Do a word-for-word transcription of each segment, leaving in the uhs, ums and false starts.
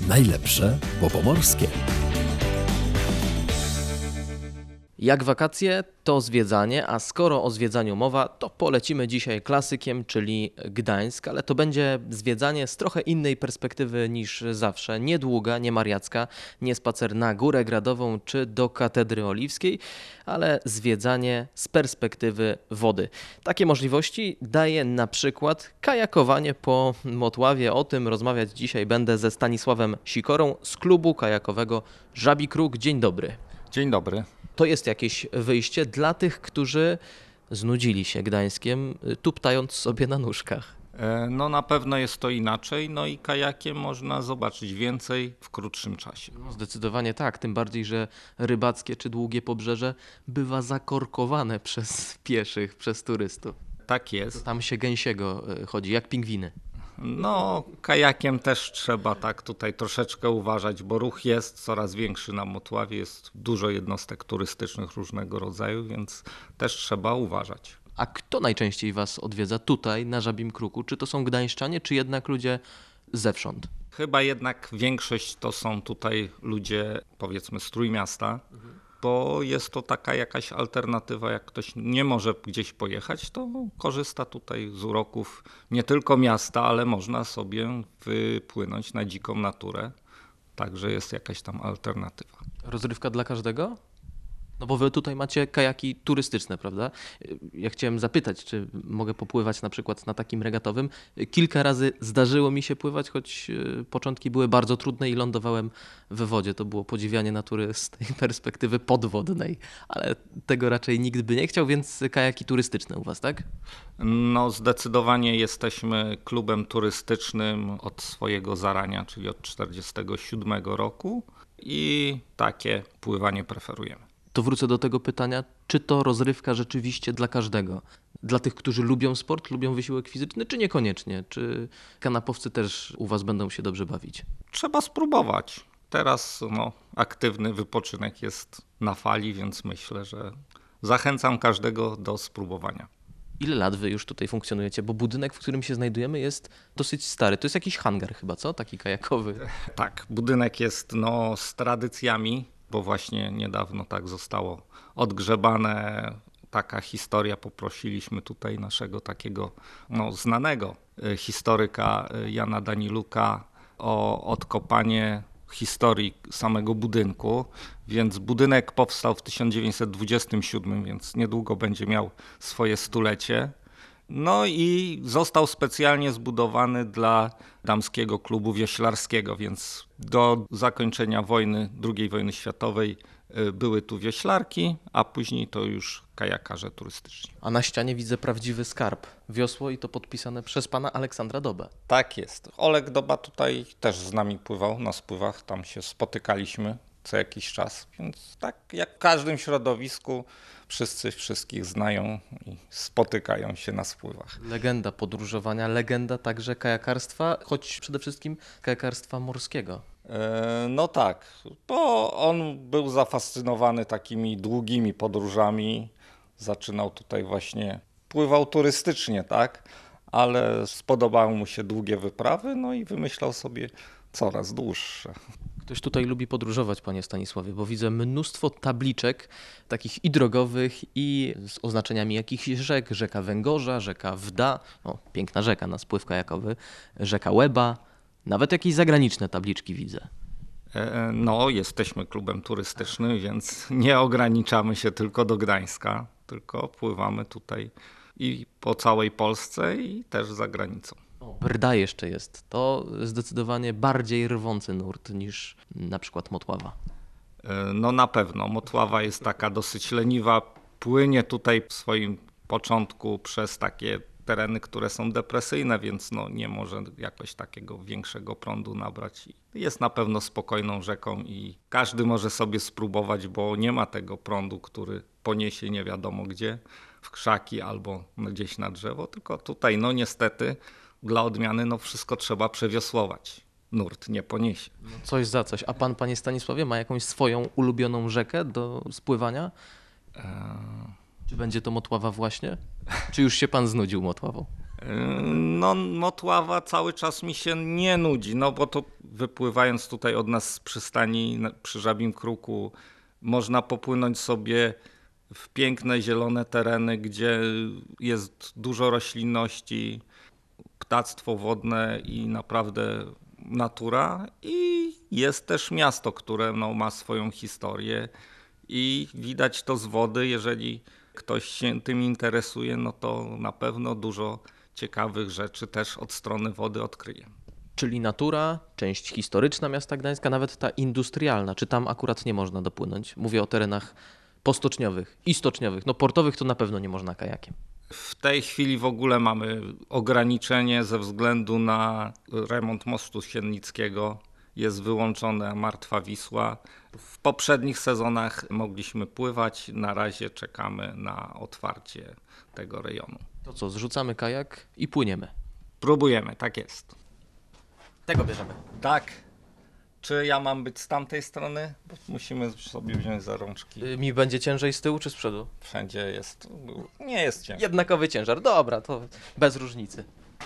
Najlepsze, bo pomorskie. Jak wakacje, to zwiedzanie, a skoro o zwiedzaniu mowa, to polecimy dzisiaj klasykiem, czyli Gdańsk, ale to będzie zwiedzanie z trochę innej perspektywy niż zawsze. Nie długa, nie mariacka, nie spacer na Górę Gradową czy do Katedry Oliwskiej, ale zwiedzanie z perspektywy wody. Takie możliwości daje na przykład kajakowanie po Motławie. O tym rozmawiać dzisiaj będę ze Stanisławem Sikorą z klubu kajakowego Żabi Kruk. Dzień dobry. Dzień dobry. To jest jakieś wyjście dla tych, którzy znudzili się Gdańskiem, tuptając sobie na nóżkach. No na pewno jest to inaczej, no i kajakiem można zobaczyć więcej w krótszym czasie. No, zdecydowanie tak, tym bardziej, że rybackie czy długie pobrzeże bywa zakorkowane przez pieszych, przez turystów. Tak jest. Tam się gęsiego chodzi, jak pingwiny. No kajakiem też trzeba tak tutaj troszeczkę uważać, bo ruch jest coraz większy na Motławie, jest dużo jednostek turystycznych różnego rodzaju, więc też trzeba uważać. A kto najczęściej was odwiedza tutaj na Żabim Kruku? Czy to są gdańszczanie, czy jednak ludzie zewsząd? Chyba jednak większość to są tutaj ludzie, powiedzmy, z Trójmiasta, mhm. bo jest to taka jakaś alternatywa, jak ktoś nie może gdzieś pojechać, to korzysta tutaj z uroków nie tylko miasta, ale można sobie wypłynąć na dziką naturę, także jest jakaś tam alternatywa. Rozrywka dla każdego? No bo wy tutaj macie kajaki turystyczne, prawda? Ja chciałem zapytać, czy mogę popływać na przykład na takim regatowym. Kilka razy zdarzyło mi się pływać, choć początki były bardzo trudne i lądowałem we wodzie. To było podziwianie natury z tej perspektywy podwodnej, ale tego raczej nikt by nie chciał, więc kajaki turystyczne u was, tak? No zdecydowanie jesteśmy klubem turystycznym od swojego zarania, czyli od czterdziestego siódmego roku i takie pływanie preferujemy. To wrócę do tego pytania, czy to rozrywka rzeczywiście dla każdego? Dla tych, którzy lubią sport, lubią wysiłek fizyczny, czy niekoniecznie? Czy kanapowcy też u was będą się dobrze bawić? Trzeba spróbować. Teraz no, aktywny wypoczynek jest na fali, więc myślę, że zachęcam każdego do spróbowania. Ile lat wy już tutaj funkcjonujecie? Bo budynek, w którym się znajdujemy, jest dosyć stary. To jest jakiś hangar chyba, co? Taki kajakowy. Tak, budynek jest no, z tradycjami, bo właśnie niedawno tak zostało odgrzebane. Taka historia, poprosiliśmy tutaj naszego takiego no, znanego historyka Jana Daniluka o odkopanie historii samego budynku, więc budynek powstał w tysiąc dziewięćset dwudziestym siódmym, więc niedługo będzie miał swoje stulecie. No i został specjalnie zbudowany dla damskiego klubu wioślarskiego, więc do zakończenia wojny, drugiej wojny światowej były tu wioślarki, a później to już kajakarze turystyczni. A na ścianie widzę prawdziwy skarb. Wiosło i to podpisane przez pana Aleksandra Dobę. Tak jest. Oleg Doba tutaj też z nami pływał na spływach, tam się spotykaliśmy co jakiś czas, więc tak jak w każdym środowisku wszyscy wszystkich znają i spotykają się na spływach. Legenda podróżowania, legenda także kajakarstwa, choć przede wszystkim kajakarstwa morskiego. No tak, bo on był zafascynowany takimi długimi podróżami, zaczynał tutaj właśnie, pływał turystycznie, tak, ale spodobały mu się długie wyprawy, no i wymyślał sobie coraz dłuższe. Ktoś tutaj lubi podróżować, panie Stanisławie, bo widzę mnóstwo tabliczek takich i drogowych, i z oznaczeniami jakichś rzek. Rzeka Węgorza, rzeka Wda, o, piękna rzeka na spływ kajakowy, rzeka Łeba, nawet jakieś zagraniczne tabliczki widzę. No, jesteśmy klubem turystycznym, więc nie ograniczamy się tylko do Gdańska, tylko pływamy tutaj i po całej Polsce i też za granicą. Brda jeszcze jest. To zdecydowanie bardziej rwący nurt niż na przykład Motława. No na pewno. Motława jest taka dosyć leniwa. Płynie tutaj w swoim początku przez takie tereny, które są depresyjne, więc no nie może jakoś takiego większego prądu nabrać. Jest na pewno spokojną rzeką i każdy może sobie spróbować, bo nie ma tego prądu, który poniesie nie wiadomo gdzie, w krzaki albo gdzieś na drzewo, tylko tutaj no niestety dla odmiany no wszystko trzeba przewiosłować. Nurt nie poniesie. No coś za coś. A pan, panie Stanisławie, ma jakąś swoją ulubioną rzekę do spływania? Eee... Czy będzie to Motława właśnie? Czy już się pan znudził Motławą? No Motława cały czas mi się nie nudzi, no bo to wypływając tutaj od nas z przystani przy Żabim Kruku, można popłynąć sobie w piękne, zielone tereny, gdzie jest dużo roślinności, ptactwo wodne i naprawdę natura. I jest też miasto, które no, ma swoją historię i widać to z wody. Jeżeli ktoś się tym interesuje, no to na pewno dużo ciekawych rzeczy też od strony wody odkryje. Czyli natura, część historyczna miasta Gdańska, nawet ta industrialna. Czy tam akurat nie można dopłynąć? Mówię o terenach postoczniowych i stoczniowych. No portowych to na pewno nie można kajakiem. W tej chwili w ogóle mamy ograniczenie ze względu na remont mostu Siennickiego. Jest wyłączona Martwa Wisła. W poprzednich sezonach mogliśmy pływać. Na razie czekamy na otwarcie tego rejonu. To co, zrzucamy kajak i płyniemy. Próbujemy, tak jest. Tego bierzemy. Tak. Czy ja mam być z tamtej strony? Bo musimy sobie wziąć za rączki. Y, Mi będzie ciężej z tyłu czy z przodu? Wszędzie jest. Nie jest ciężko. Jednakowy ciężar. Dobra, to bez różnicy.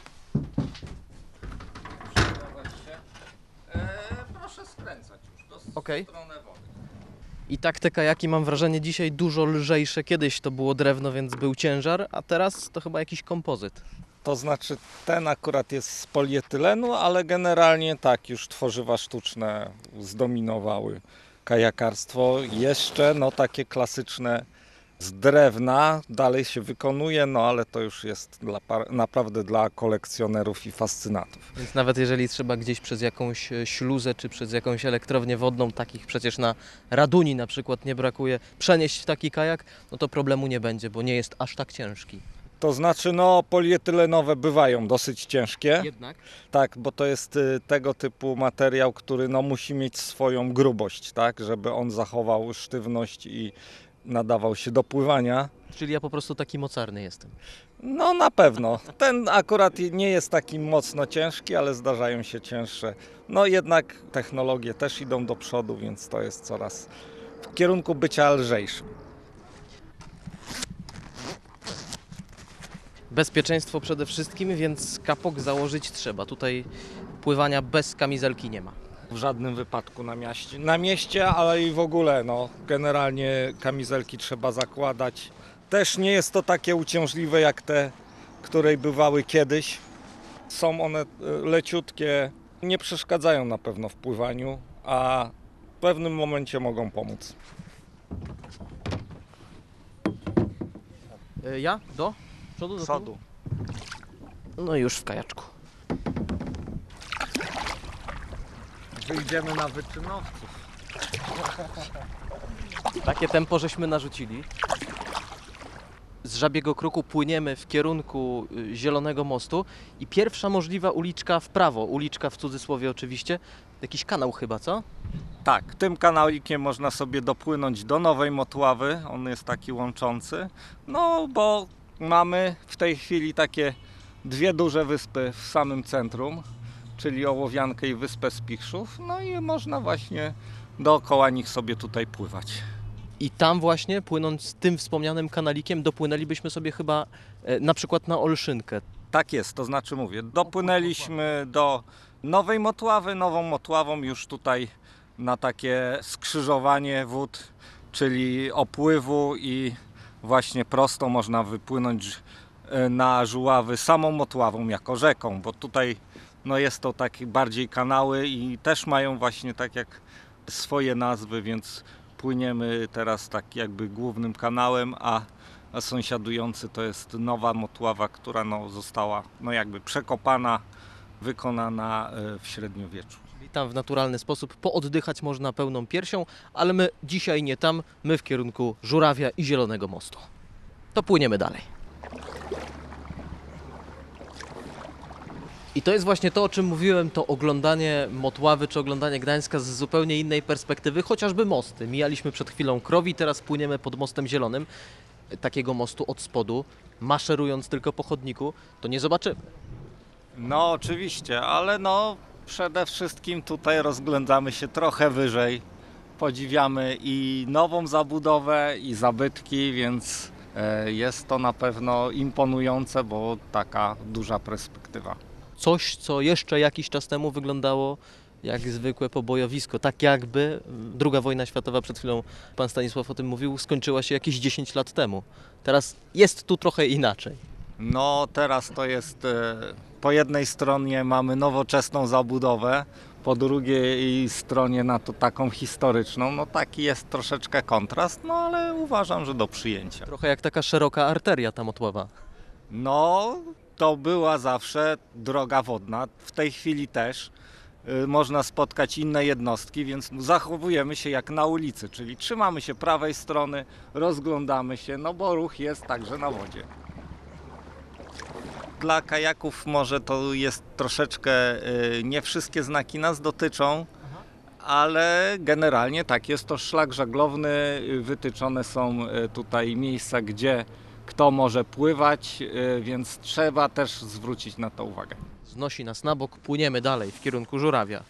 Proszę skręcać już do Okej. strony wody. I tak te kajaki mam wrażenie dzisiaj dużo lżejsze. Kiedyś to było drewno, więc był ciężar, a teraz to chyba jakiś kompozyt. To znaczy ten akurat jest z polietylenu, ale generalnie tak, już tworzywa sztuczne zdominowały kajakarstwo. Jeszcze no takie klasyczne z drewna dalej się wykonuje, no ale to już jest dla, naprawdę dla kolekcjonerów i fascynatów. Więc nawet jeżeli trzeba gdzieś przez jakąś e, śluzę czy przez jakąś elektrownię wodną, takich przecież na Raduni na przykład nie brakuje, przenieść taki kajak, no to problemu nie będzie, bo nie jest aż tak ciężki. To znaczy no polietylenowe bywają dosyć ciężkie. Jednak? Tak, bo to jest y, tego typu materiał, który no, musi mieć swoją grubość, tak, żeby on zachował sztywność i nadawał się do pływania. Czyli ja po prostu taki mocarny jestem. No na pewno. Ten akurat nie jest taki mocno ciężki, ale zdarzają się cięższe. No jednak technologie też idą do przodu, więc to jest coraz w kierunku bycia lżejszym. Bezpieczeństwo przede wszystkim, więc kapok założyć trzeba. Tutaj pływania bez kamizelki nie ma. W żadnym wypadku na mieście, na mieście, ale i w ogóle, no, generalnie kamizelki trzeba zakładać. Też nie jest to takie uciążliwe jak te, które bywały kiedyś. Są one leciutkie, nie przeszkadzają na pewno w pływaniu, a w pewnym momencie mogą pomóc. E, ja? Do? Przodu? Do Przodu. No i już w kajaczku. Wyjdziemy na wyczynowców. Takie tempo żeśmy narzucili. Z Żabiego Kruku płyniemy w kierunku y, Zielonego Mostu i pierwsza możliwa uliczka w prawo, uliczka w cudzysłowie oczywiście, jakiś kanał chyba, co? Tak, tym kanalikiem można sobie dopłynąć do Nowej Motławy, on jest taki łączący, no bo mamy w tej chwili takie dwie duże wyspy w samym centrum, czyli Ołowiankę i Wyspę Spichrzów, no i można właśnie dookoła nich sobie tutaj pływać. I tam właśnie, płynąc tym wspomnianym kanalikiem, dopłynęlibyśmy sobie chyba e, na przykład na Olszynkę. Tak jest, to znaczy mówię, dopłynęliśmy do Nowej Motławy, Nową Motławą już tutaj na takie skrzyżowanie wód, czyli opływu i właśnie prosto można wypłynąć na Żuławy samą Motławą jako rzeką, bo tutaj no jest to takie bardziej kanały i też mają właśnie tak jak swoje nazwy, więc płyniemy teraz tak jakby głównym kanałem, a, a sąsiadujący to jest Nowa Motława, która no została no jakby przekopana, wykonana w średniowieczu. I tam w naturalny sposób pooddychać można pełną piersią, ale my dzisiaj nie tam, my w kierunku Żurawia i Zielonego Mostu. To płyniemy dalej. I to jest właśnie to, o czym mówiłem, to oglądanie Motławy czy oglądanie Gdańska z zupełnie innej perspektywy, chociażby mosty. Mijaliśmy przed chwilą Krowi, teraz płyniemy pod Mostem Zielonym. Takiego mostu od spodu, maszerując tylko po chodniku, to nie zobaczymy. No oczywiście, ale no przede wszystkim tutaj rozglądamy się trochę wyżej. Podziwiamy i nową zabudowę, i zabytki, więc jest to na pewno imponujące, bo taka duża perspektywa. coś, co jeszcze jakiś czas temu wyglądało jak zwykłe pobojowisko. Tak jakby druga wojna światowa, przed chwilą pan Stanisław o tym mówił, skończyła się jakieś dziesięć lat temu. Teraz jest tu trochę inaczej. No teraz to jest, e, po jednej stronie mamy nowoczesną zabudowę, po drugiej stronie na to taką historyczną. No taki jest troszeczkę kontrast, no ale uważam, że do przyjęcia. Trochę jak taka szeroka arteria ta Motława. No to była zawsze droga wodna, w tej chwili też. Y, Można spotkać inne jednostki, więc zachowujemy się jak na ulicy, czyli trzymamy się prawej strony, rozglądamy się, no bo ruch jest także na wodzie. Dla kajaków może to jest troszeczkę, y, nie wszystkie znaki nas dotyczą, ale generalnie tak, jest to szlak żaglowny, y, wytyczone są y, tutaj miejsca, gdzie kto może pływać, y, więc trzeba też zwrócić na to uwagę. Znosi nas na bok, płyniemy dalej w kierunku Żurawia.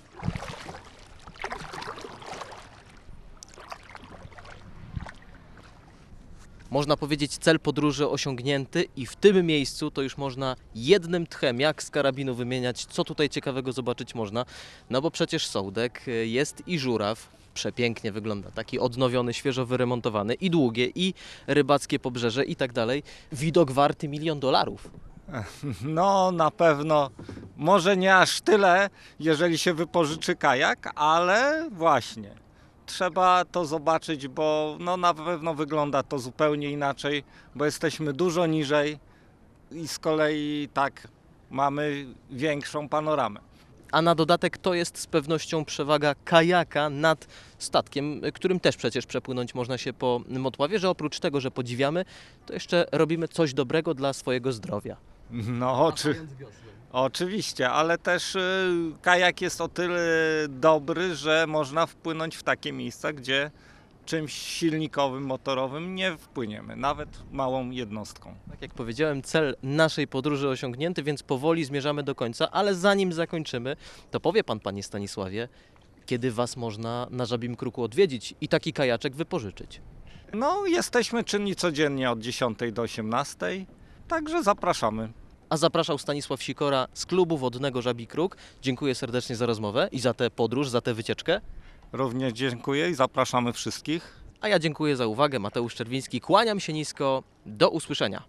Można powiedzieć, cel podróży osiągnięty i w tym miejscu to już można jednym tchem, jak z karabinu wymieniać, co tutaj ciekawego zobaczyć można. No bo przecież Sołdek, jest i Żuraw, przepięknie wygląda, taki odnowiony, świeżo wyremontowany, i długie, i rybackie pobrzeże i tak dalej. Widok warty milion dolarów. No na pewno, może nie aż tyle, jeżeli się wypożyczy kajak, ale właśnie. Trzeba to zobaczyć, bo no na pewno wygląda to zupełnie inaczej, bo jesteśmy dużo niżej i z kolei tak mamy większą panoramę. A na dodatek to jest z pewnością przewaga kajaka nad statkiem, którym też przecież przepłynąć można się po Motławie, że oprócz tego, że podziwiamy, to jeszcze robimy coś dobrego dla swojego zdrowia. No oczy, oczywiście, ale też y, kajak jest o tyle dobry, że można wpłynąć w takie miejsca, gdzie czymś silnikowym, motorowym nie wpłyniemy, nawet małą jednostką. Tak jak powiedziałem, cel naszej podróży osiągnięty, więc powoli zmierzamy do końca, ale zanim zakończymy, to powie pan, panie Stanisławie, kiedy was można na Żabim Kruku odwiedzić i taki kajaczek wypożyczyć. No jesteśmy czynni codziennie od dziesiątej do osiemnastej, także zapraszamy. A zapraszał Stanisław Sikora z klubu wodnego Żabi Kruk. Dziękuję serdecznie za rozmowę i za tę podróż, za tę wycieczkę. Również dziękuję i zapraszamy wszystkich. A ja dziękuję za uwagę. Mateusz Czerwiński. Kłaniam się nisko. Do usłyszenia.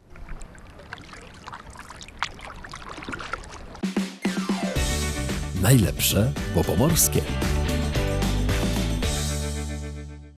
Najlepsze po pomorskie.